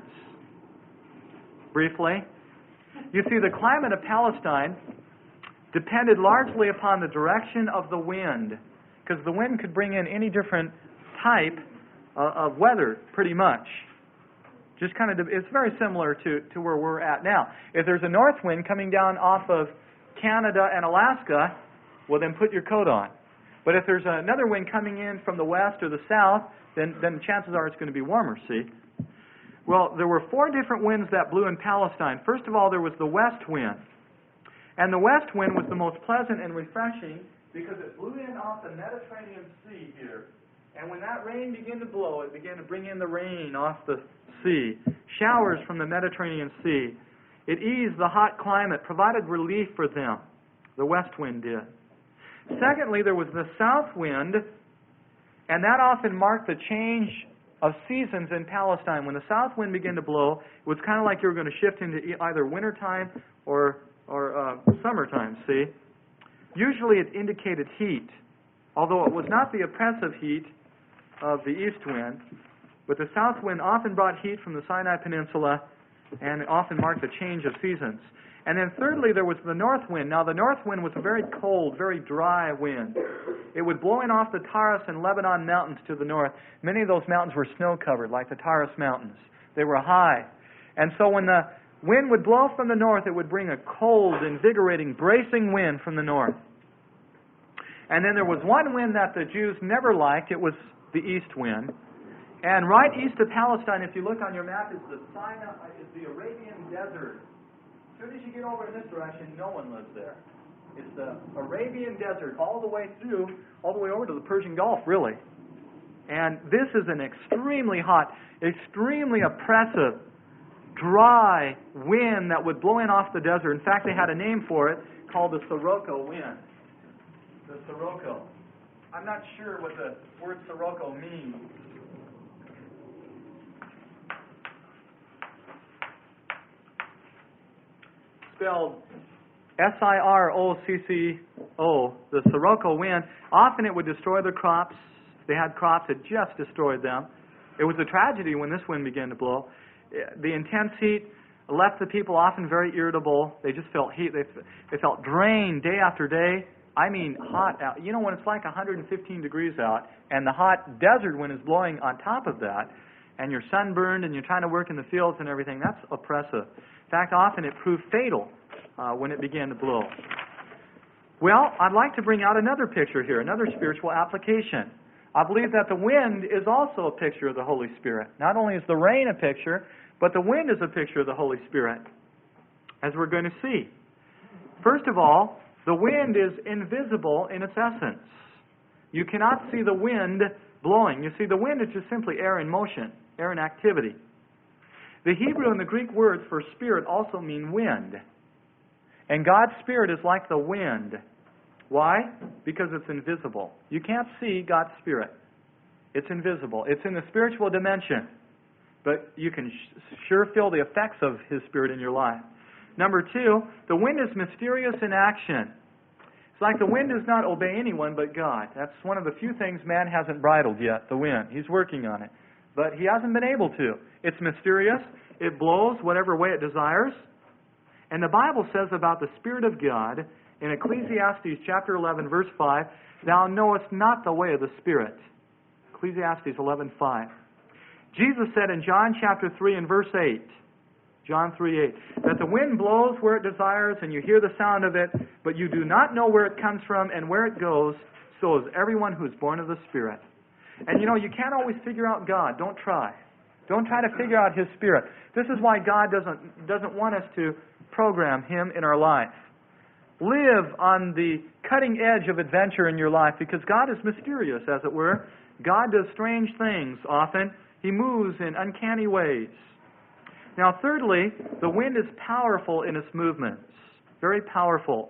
Briefly. You see, the climate of Palestine depended largely upon the direction of the wind, because the wind could bring in any different type uh, of weather, pretty much. Just kind of, it's very similar to, to where we're at now. If there's a north wind coming down off of Canada and Alaska, well, then put your coat on. But if there's another wind coming in from the west or the south, then, then chances are it's going to be warmer, see? Well, there were four different winds that blew in Palestine. First of all, there was the west wind. And the west wind was the most pleasant and refreshing because it blew in off the Mediterranean Sea here. And when that rain began to blow, it began to bring in the rain off the sea. Showers from the Mediterranean Sea. It eased the hot climate, provided relief for them. The west wind did. Secondly, there was the south wind, and that often marked the change of seasons in Palestine. When the south wind began to blow, it was kind of like you were going to shift into either wintertime or, or uh, summertime, see? Usually it indicated heat, although it was not the oppressive heat of the east wind, but the south wind often brought heat from the Sinai Peninsula and it often marked the change of seasons. And then thirdly, there was the north wind. Now, the north wind was a very cold, very dry wind. It would blow in off the Taurus and Lebanon mountains to the north. Many of those mountains were snow-covered, like the Taurus mountains. They were high. And so when the wind would blow from the north, it would bring a cold, invigorating, bracing wind from the north. And then there was one wind that the Jews never liked. It was the east wind. And right east of Palestine, if you look on your map, is the Sinai, is the Arabian Desert. As soon as you get over in this direction, no one lives there. It's the Arabian Desert all the way through, all the way over to the Persian Gulf, really. And this is an extremely hot, extremely oppressive, dry wind that would blow in off the desert. In fact, they had a name for it called the Sirocco wind. The Sirocco. I'm not sure what the word Sirocco means. Spelled S I R O C C O, the Sirocco wind. Often it would destroy the crops. If they had crops, it just destroyed them. It was a tragedy when this wind began to blow. The intense heat left the people often very irritable. They just felt heat. They, they felt drained day after day. I mean hot out. You know, when it's like one hundred fifteen degrees out, and the hot desert wind is blowing on top of that, and you're sunburned and you're trying to work in the fields and everything, that's oppressive. In fact, often it proved fatal uh, when it began to blow. Well, I'd like to bring out another picture here, another spiritual application. I believe that the wind is also a picture of the Holy Spirit. Not only is the rain a picture, but the wind is a picture of the Holy Spirit, as we're going to see. First of all, the wind is invisible in its essence. You cannot see the wind blowing. You see, the wind is just simply air in motion, air in activity. The Hebrew and the Greek words for spirit also mean wind. And God's Spirit is like the wind. Why? Because it's invisible. You can't see God's Spirit. It's invisible. It's in the spiritual dimension. But you can sh- sure feel the effects of His Spirit in your life. Number two, the wind is mysterious in action. It's like the wind does not obey anyone but God. That's one of the few things man hasn't bridled yet, the wind. He's working on it. But he hasn't been able to. It's mysterious. It blows whatever way it desires. And the Bible says about the Spirit of God in Ecclesiastes chapter eleven, verse five, "Thou knowest not the way of the Spirit." Ecclesiastes eleven five. Jesus said in John chapter three and verse eight, John three eight, that the wind blows where it desires and you hear the sound of it, but you do not know where it comes from and where it goes, so is everyone who is born of the Spirit. And you know, you can't always figure out God. Don't try. Don't try to figure out His Spirit. This is why God doesn't doesn't want us to program Him in our life. Live on the cutting edge of adventure in your life, because God is mysterious, as it were. God does strange things often. He moves in uncanny ways. Now, thirdly, the wind is powerful in its movements. Very powerful.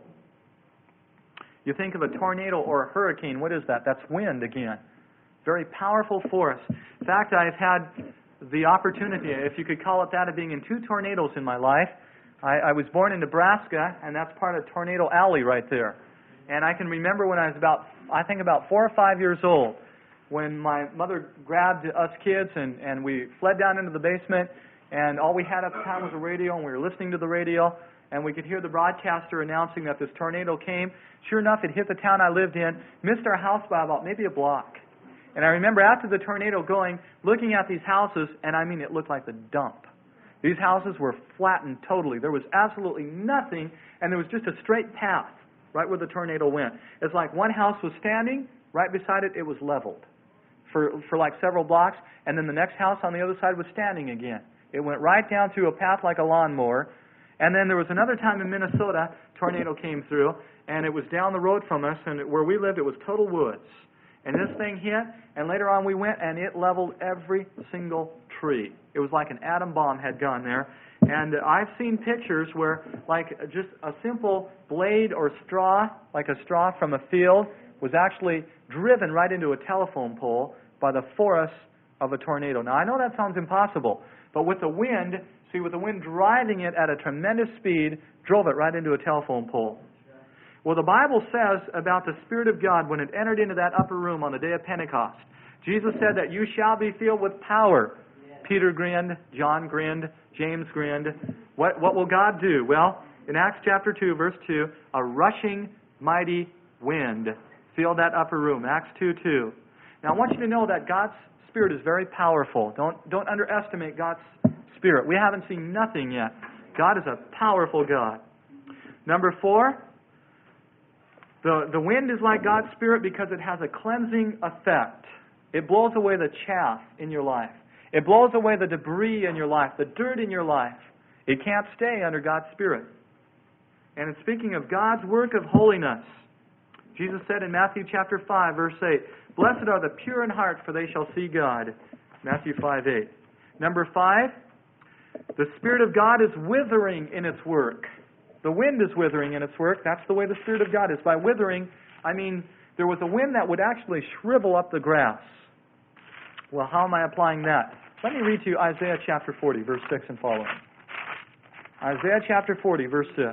You think of a tornado or a hurricane. What is that? That's wind again. Very powerful force. In fact, I've had the opportunity, if you could call it that, of being in two tornadoes in my life. I, I was born in Nebraska, and that's part of Tornado Alley right there. And I can remember when I was about, I think about four or five years old, when my mother grabbed us kids and, and we fled down into the basement, and all we had at the time was a radio, and we were listening to the radio, and we could hear the broadcaster announcing that this tornado came. Sure enough, it hit the town I lived in, missed our house by about maybe a block. And I remember after the tornado going, looking at these houses, and I mean, it looked like the dump. These houses were flattened totally. There was absolutely nothing, and there was just a straight path right where the tornado went. It's like one house was standing, right beside it, it was leveled for, for like several blocks, and then the next house on the other side was standing again. It went right down through a path like a lawnmower, And then there was another time in Minnesota, tornado came through, and it was down the road from us, and where we lived, it was total woods. And this thing hit, and later on we went, and it leveled every single tree. It was like an atom bomb had gone there. And I've seen pictures where, like, just a simple blade or straw, like a straw from a field, was actually driven right into a telephone pole by the force of a tornado. Now, I know that sounds impossible, but with the wind, see, with the wind driving it at a tremendous speed, drove it right into a telephone pole. Well, the Bible says about the Spirit of God when it entered into that upper room on the day of Pentecost. Jesus said that you shall be filled with power. Peter grinned, John grinned, James grinned. What, what will God do? Well, in Acts chapter two, verse two, a rushing, mighty wind filled that upper room. Acts two two. Now, I want you to know that God's Spirit is very powerful. Don't, don't underestimate God's Spirit. We haven't seen nothing yet. God is a powerful God. Number four, the, the wind is like God's Spirit because it has a cleansing effect. It blows away the chaff in your life. It blows away the debris in your life, the dirt in your life. It can't stay under God's Spirit. And it's speaking of God's work of holiness. Jesus said in Matthew chapter five, verse eight, "Blessed are the pure in heart, for they shall see God." Matthew five eight. Number five, the Spirit of God is withering in its work. The wind is withering in its work. That's the way the Spirit of God is. By withering, I mean there was a wind that would actually shrivel up the grass. Well, how am I applying that? Let me read to you Isaiah chapter forty, verse six and following. Isaiah chapter forty, verse six.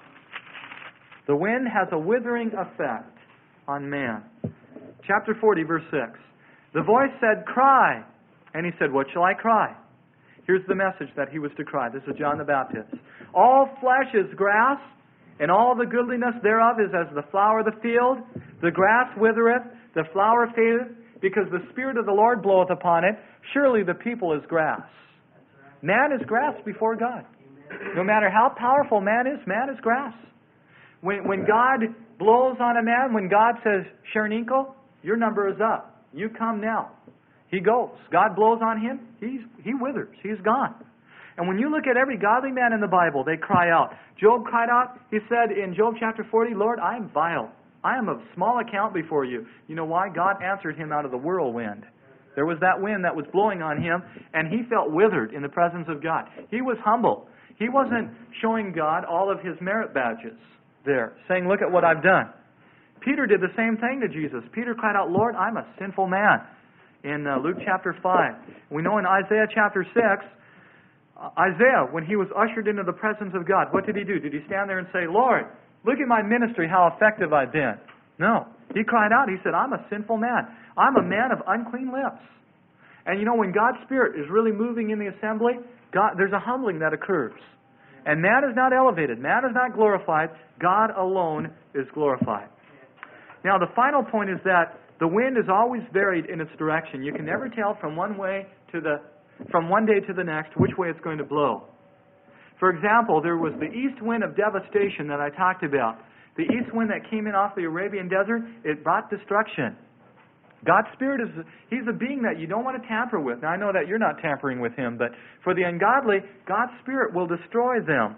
The wind has a withering effect on man. Chapter forty, verse six. The voice said, "Cry." And he said, "What shall I cry?" Here's the message that he was to cry. This is John the Baptist. "All flesh is grass, and all the goodliness thereof is as the flower of the field. The grass withereth, the flower fadeth, because the Spirit of the Lord bloweth upon it. Surely the people is grass." Man is grass before God. No matter how powerful man is, man is grass. When, when God blows on a man, when God says, "Cherninko, your number is up. You come now." He goes. God blows on him, he's, he withers. He's gone. And when you look at every godly man in the Bible, they cry out. Job cried out. He said in Job chapter forty, "Lord, I am vile. I am of small account before you." You know why? God answered him out of the whirlwind. There was that wind that was blowing on him, and he felt withered in the presence of God. He was humble. He wasn't showing God all of his merit badges there, saying, "Look at what I've done." Peter did the same thing to Jesus. Peter cried out, "Lord, I'm a sinful man," in uh, Luke chapter five. We know in Isaiah chapter six, uh, Isaiah, when he was ushered into the presence of God, what did he do? Did he stand there and say, "Lord, look at my ministry, how effective I've been"? No. He cried out. He said, "I'm a sinful man. I'm a man of unclean lips." And you know, when God's Spirit is really moving in the assembly, God, there's a humbling that occurs. And man is not elevated. Man is not glorified. God alone is glorified. Now, the final point is that the wind is always varied in its direction. You can never tell from one way to the, from one day to the next which way it's going to blow. For example, there was the east wind of devastation that I talked about. The east wind that came in off the Arabian desert, it brought destruction. God's Spirit is, He's a being that you don't want to tamper with. Now, I know that you're not tampering with Him, but for the ungodly, God's Spirit will destroy them.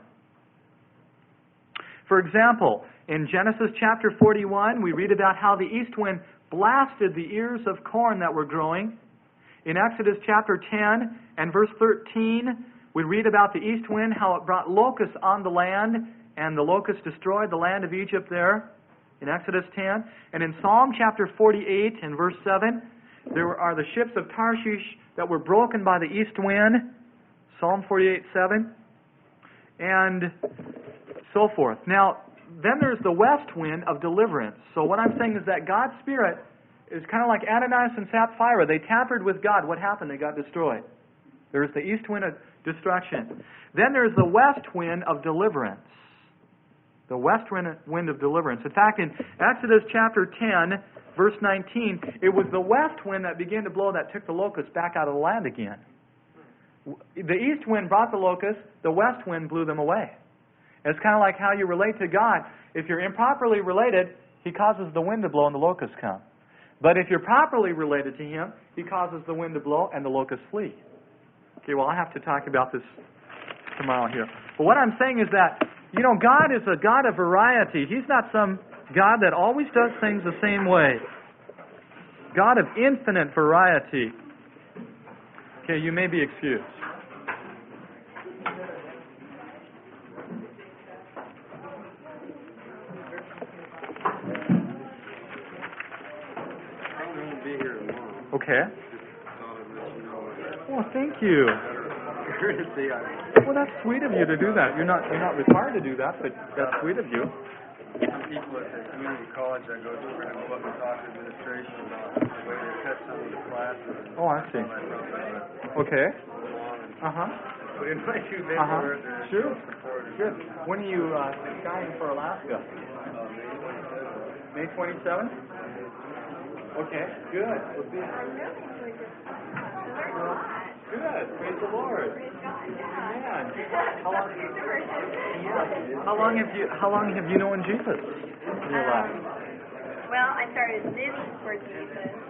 For example, in Genesis chapter forty-one, we read about how the east wind blasted the ears of corn that were growing. In Exodus chapter ten and verse thirteen, we read about the east wind, how it brought locusts on the land, and the locusts destroyed the land of Egypt there. In Exodus ten. And in Psalm chapter forty-eight and verse seven, there are the ships of Tarshish that were broken by the east wind. Psalm forty-eight seven. And so forth. Now, then there's the west wind of deliverance. So what I'm saying is that God's Spirit is kind of like Ananias and Sapphira. They tampered with God. What happened? They got destroyed. There's the east wind of destruction. Then there's the west wind of deliverance. The west wind of deliverance. In fact, in Exodus chapter ten, verse nineteen, it was the west wind that began to blow that took the locusts back out of the land again. The east wind brought the locusts, the west wind blew them away. It's kind of like how you relate to God. If you're improperly related, He causes the wind to blow and the locusts come. But if you're properly related to Him, He causes the wind to blow and the locusts flee. Okay, well, I have to talk about this tomorrow here. But what I'm saying is that, you know, God is a God of variety. He's not some God that always does things the same way. God of infinite variety. Okay, you may be excused. Okay. Well, thank you. Well, that's sweet of you to do that. You're not you're not required to do that, but that's sweet of you. Some people at the community college I go to are going to go up and talk to administration about the way they cut some of the classes. Oh, I see. Okay. Uh huh. But in my two big Uh huh. words, they're Sure. still supporters. Good. When are you uh, skying for Alaska? May twenty-seventh. Okay. Good. We'll see. Good. Praise the Lord. Amen. How long? Yeah. How long have you How long have you known Jesus in your life? Well, I started living for Jesus